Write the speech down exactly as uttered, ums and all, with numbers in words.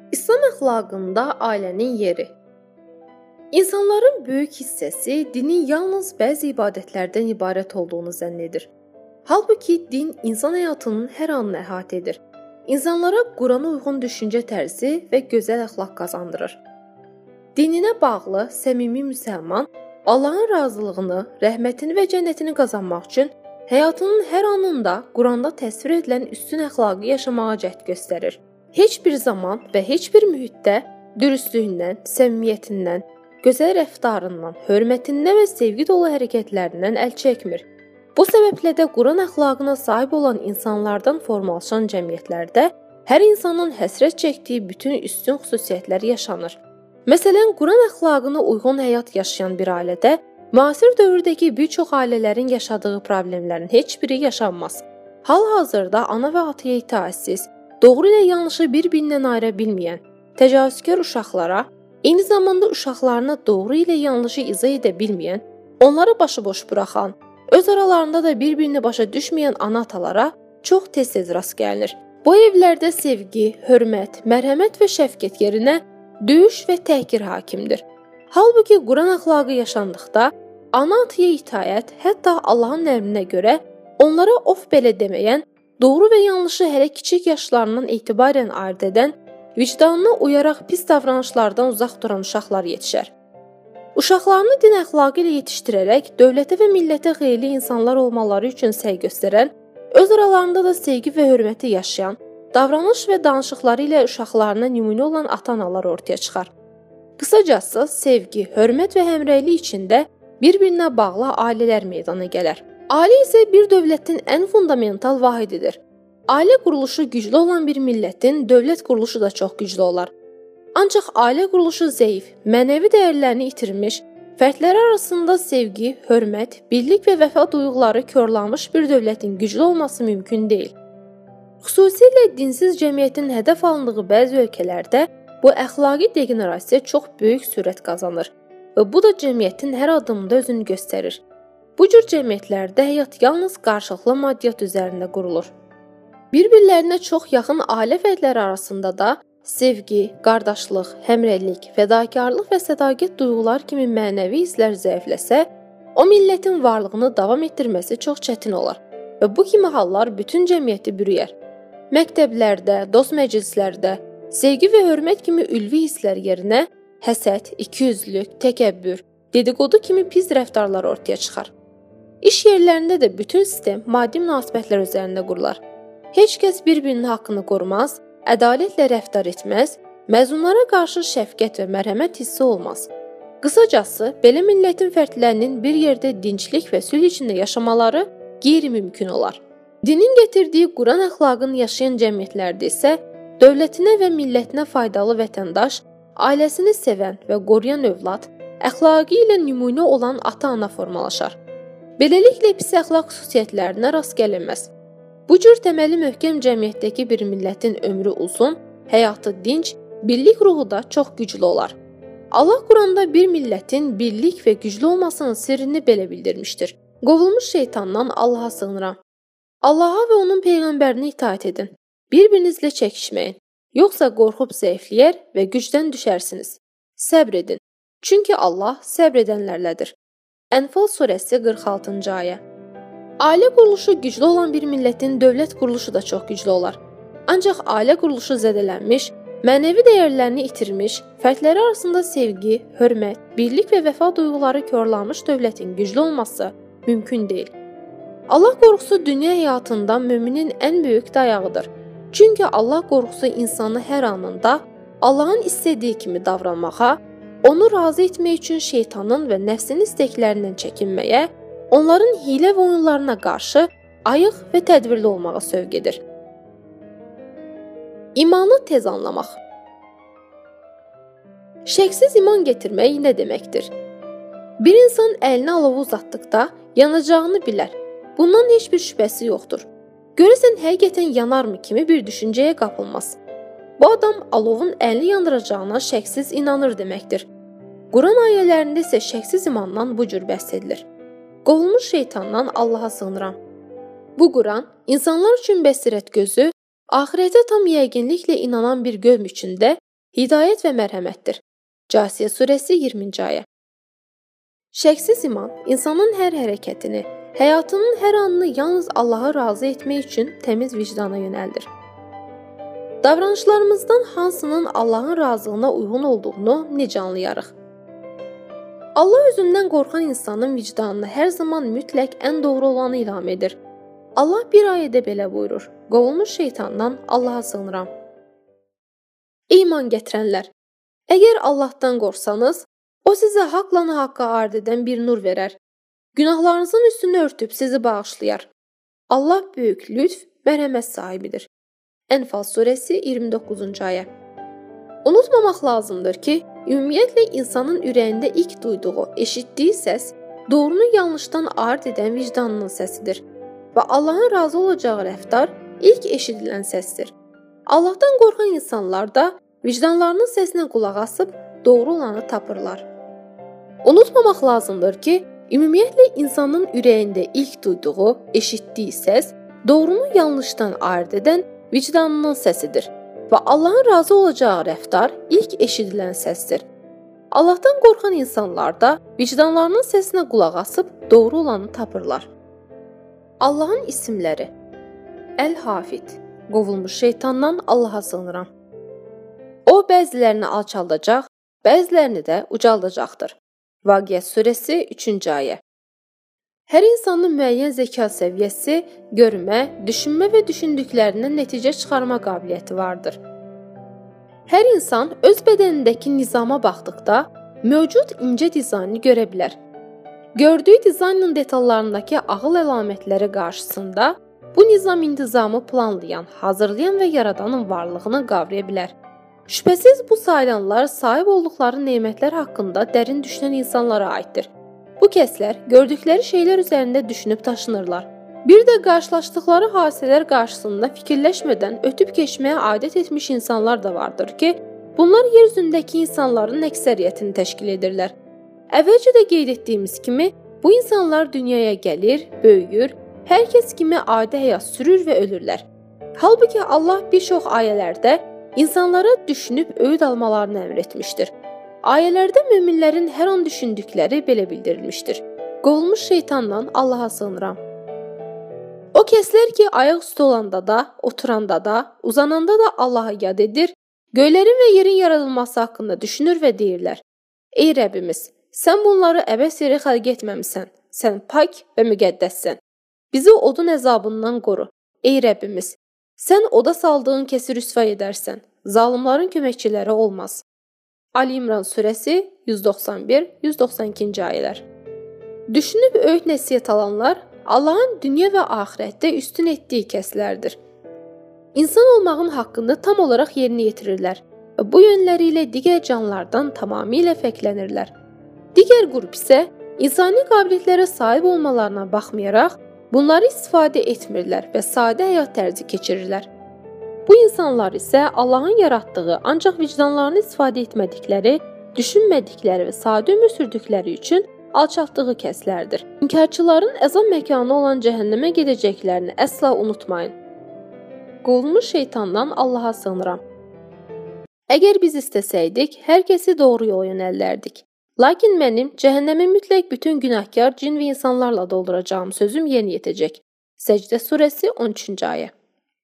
İslam əxlaqında ailənin yeri. İnsanların böyük hissəsi dinin yalnız bəzi ibadətlərdən ibarət olduğunu zənn edir. Halbuki din insan həyatının hər anını əhatə edir. İnsanlara Qurana uyğun düşüncə tərzi və gözəl əxlaq qazandırır. Dininə bağlı səmimi müsəlman Allahın razılığını, rəhmətini və cənnətini qazanmaq üçün həyatının hər anında Quranda təsvir edilən üstün əxlaqı yaşamağa cəhd göstərir. Heç bir zaman və heç bir mühitdə dürüstlüyündən, səmimiyyətindən, gözəl rəftarından, hörmətindən və sevgi dolu hərəkətlərindən əl çəkmir. Bu səbəblə də Quran əxlaqına sahib olan insanlardan formalaşan cəmiyyətlərdə hər insanın həsrət çəkdiyi bütün üstün xüsusiyyətlər yaşanır. Məsələn, Quran əxlaqına uyğun həyat yaşayan bir ailədə müasir dövrdəki bir çox ailələrin yaşadığı problemlərin heç biri yaşanmaz. Hal-hazırda ana və ataya itaatsiz, doğru ilə yanlışı bir-birindən ayıra bilməyən, təcavüzkar uşaqlara, eyni zamanda uşaqlarına doğru ilə yanlışı izah edə bilməyən, onları başıboş buraxan, öz aralarında da bir-birini başa düşməyən ana-atalara çox tez-tez rast gəlinir. Bu evlərdə sevgi, hörmət, mərhəmət və şəfqət yerinə döyüş və təhqir hakimdir. Halbuki Quran əxlaqı yaşandıqda ana-ataya itaət, hətta Allahın əmrinə görə onlara of belə deməyən, doğru və yanlışı hələ kiçik yaşlarından etibarən ayırd edən, vicdanına uyaraq pis davranışlardan uzaq duran uşaqlar yetişər. Uşaqlarını din əxlaqı ilə yetişdirərək dövlətə və millətə xeyirli insanlar olmaları üçün səy göstərən, öz aralarında da sevgi və hörməti yaşayan, davranış və danışıqları ilə uşaqlarına nümunə olan ata-analar ortaya çıxar. Qısacası, sevgi, hörmət və həmrəylik içində bir-birinə bağlı ailələr meydana gələr. Ailə isə bir dövlətin ən fundamental vahididir. Ailə quruluşu güclü olan bir millətin dövlət quruluşu da çox güclü olar. Ancaq ailə quruluşu zəif, mənəvi dəyərlərini itirmiş, fərdlər arasında sevgi, hörmət, birlik və vəfa duyğuları korlanmış bir dövlətin güclü olması mümkün deyil. Xüsusilə dinsiz cəmiyyətin hədəf alındığı bəzi ölkələrdə bu əxlaqi degenerasiya çox böyük sürət qazanır və bu da cəmiyyətin hər addımında özünü göstərir. Bu cür cəmiyyətlərdə həyat yalnız qarşılıqlı maddiyyat üzərində qurulur. Bir-birlərinə çox yaxın ailə fərdləri arasında da sevgi, qardaşlıq, həmrəylik, fədakarlıq və sədaqət duyğular kimi mənəvi hisslər zəifləsə, o millətin varlığını davam etdirməsi çox çətin olar və bu kimi hallar bütün cəmiyyəti bürüyər. Məktəblərdə, dost məclislərdə sevgi və hörmət kimi ülvi hisslər yerinə həsəd, ikiyüzlülük, təkəbbür, dedikodu kimi pis rəftarlar ortaya çıxar. İş yerlərində də bütün sistem maddi münasibətlər üzərində qurular. Heç kəs bir-birinin haqqını qorumaz, ədalətlə rəftar etməz, məzunlara qarşı şəfqət və mərhəmət hissi olmaz. Qısacası, belə millətin fərdlərinin bir yerdə dinclik və sülh içində yaşamaları qeyri-mümkün olar. Dinin gətirdiyi Quran əxlaqını yaşayan cəmiyyətlərdə isə dövlətinə və millətinə faydalı vətəndaş, ailəsini sevən və qoruyan övlad, əxlaqı ilə nümunə olan ata-ana formalaşar. Beləliklə pis əxlaq xüsusiyyətlərinə rast gəlinməz. Bu cür təməli möhkəm cəmiyyətdəki bir millətin ömrü uzun, həyatı dinc, birlik ruhu da çox güclü olar. Allah Quranda bir millətin birlik və güclü olmasının sirrini belə bildirmişdir. Qovulmuş şeytandan Allaha sığınıram. Allaha və onun peyğəmbərinə itaat edin. Bir-birinizlə çəkişməyin. Yoxsa qorxub zəifləyər və gücdən düşərsiniz. Səbr edin. Çünki Allah səbr edənlərlədir. Ənfal surəsi qırx altıncı ayə. Ailə quruluşu güclü olan bir millətin dövlət quruluşu da çox güclü olar. Ancaq ailə quruluşu zədələnmiş, mənəvi dəyərlərini itirmiş, fərdləri arasında sevgi, hörmət, birlik və vəfa duyğuları korlanmış dövlətin güclü olması mümkün deyil. Allah qorxusu dünya həyatında müminin ən böyük dayağıdır. Çünki Allah qorxusu insanı hər anında Allahın istədiyi kimi davranmağa, onu razı etmək üçün şeytanın və nəfsin istəklərindən çəkinməyə, onların hilə və oyunlarına qarşı ayıq və tədbirli olmağa sövq edir. İmanı tez anlamaq. Şəksiz iman gətirmək nə deməkdir? Bir insan əlini alova uzatdıqda yanacağını bilər. Bundan heç bir şübhəsi yoxdur. Görəsən həqiqətən yanarmı kimi bir düşüncəyə qapılmaz. Bu adam alovun əlini yandıracağına şəksiz inanır deməkdir. Quran ayələrində isə şəksiz imandan bu cür bəhs edilir. Qovulmuş şeytandan Allaha sığınıram. Bu Quran insanlar üçün bəsirət gözü, axirətə tam yəqinliklə inanan bir qövm üçün də hidayət və mərhəmətdir. Casiyə surəsi iyirminci ayə. Şəksiz iman insanın hər hərəkətini, həyatının hər anını yalnız Allah'a razı etmək üçün təmiz vicdana yönəldir. Davranışlarımızdan hansının Allahın razılığına uyğun olduğunu necə anlayarıq? Allah özündən qorxan insanın vicdanına hər zaman mütləq ən doğru olanı ilham edir. Allah bir ayədə belə buyurur: "Qovulmuş şeytandan Allaha sığınıram." Ey iman gətirənlər, əgər Allahdan qorxsanız, o sizə haqla haqqa ard edən bir nur verər. Günahlarınızın üstünü örtüb sizi bağışlayar. Allah böyük lütf, mərhəmət sahibidir. Ənfal surəsi iyirmi doqquzuncu ayə. Unutmamaq lazımdır ki, ümumiyyətlə insanın ürəyində ilk duyduğu, eşitdiyi səs doğrunu yanlışdan ard edən vicdanının səsidir və Allahın razı olacağı rəftar ilk eşidilən səsdir. Allahdan qorxan insanlar da vicdanlarının səsinə qulaq asıb doğru olanı tapırlar. Unutmamaq lazımdır ki, ümumiyyətlə insanın ürəyində ilk duyduğu, eşitdiyi səs doğrunu yanlışdan ayırd edən vicdanının səsidir və Allahın razı olacağı rəftar ilk eşidilən səsdir. Allahdan qorxan insanlar da vicdanlarının səsinə qulaq asıb doğru olanı tapırlar. Allahın isimləri: Əl-Hafid, qovulmuş şeytandan Allaha sığınıram. O bəzilərini alçaldacaq, bəzilərini də ucaldacaqdır. Vaqiət surəsi üçüncü ayə. Hər insanın müəyyən zəka səviyyəsi, görmə, düşünmə və düşündüklərindən nəticə çıxarma qabiliyyəti vardır. Hər insan öz bədənindəki nizama baxdıqda mövcud incə dizaynı görə bilər. Gördüyü dizaynın detallarındakı ağıl əlamətləri qarşısında bu nizam intizamı planlayan, hazırlayan və yaradanın varlığını qavraya bilər. Şübhəsiz bu sayılanlar sahib olduqları nemətlər haqqında dərin düşünən insanlara aiddir. Bu kəslər gördükləri şeylər üzərində düşünüb daşınırlar. Bir də qarşılaşdıqları hadisələr qarşısında fikirləşmədən ötüb keçməyə adət etmiş insanlar da vardır ki, bunlar yer üzündəki insanların əksəriyyətini təşkil edirlər. Əvvəlcə də qeyd etdiyimiz kimi, bu insanlar dünyaya gəlir, böyüyür, hər kəs kimi adi həyat sürür və ölürlər. Halbuki Allah bir çox ayələrdə insanlara düşünüb öyüd almalarını əmr etmişdir. Ayələrdə möminlərin hər an düşündükləri belə bildirilmişdir. Qovulmuş şeytandan Allaha sığınıram. O kəslər ki, ayaq üstü olanda da, oturanda da, uzananda da Allaha yad edir, göylərin və yerin yaradılması haqqında düşünür və deyirlər: Ey Rəbbimiz, sən bunları əbəs yerə xəlq etməmisən, sən pak və müqəddəssən. Bizi odun əzabından qoru. Ey Rəbbimiz, sən oda saldığın kəsi rüsva edərsən, zalimların köməkçiləri olmaz. Ali İmran surəsi yüz doxsan bir yüz doxsan ikinci ayələr. Düşünüb öyüd nəsihət alanlar Allahın dünya və axirətdə üstün etdiyi kəslərdir. İnsan olmağın haqqını tam olaraq yerinə yetirirlər və bu yönləri ilə digər canlılardan tamamilə fərqlənirlər. Digər qrup isə insani qabiliyyətlərə sahib olmalarına baxmayaraq bunları istifadə etmirlər və sadə həyat tərzi keçirirlər. Bu insanlar isə Allahın yaratdığı, ancaq vicdanlarını istifadə etmədikləri, düşünmədikləri və sadə ömür sürdükləri üçün alçaltdığı kəslərdir. İnkarçıların əzab məkanı olan cəhənnəmə gedəcəklərini əsla unutmayın. Qovulmuş şeytandan Allaha sığınıram. Əgər biz istəsəydik, hər kəsi doğru yola yönəldərdik. Lakin mənim cəhənnəmi mütləq bütün günahkar cin və insanlarla dolduracağım sözüm yerinə yetəcək. Səcdə surəsi on üçüncü ayə.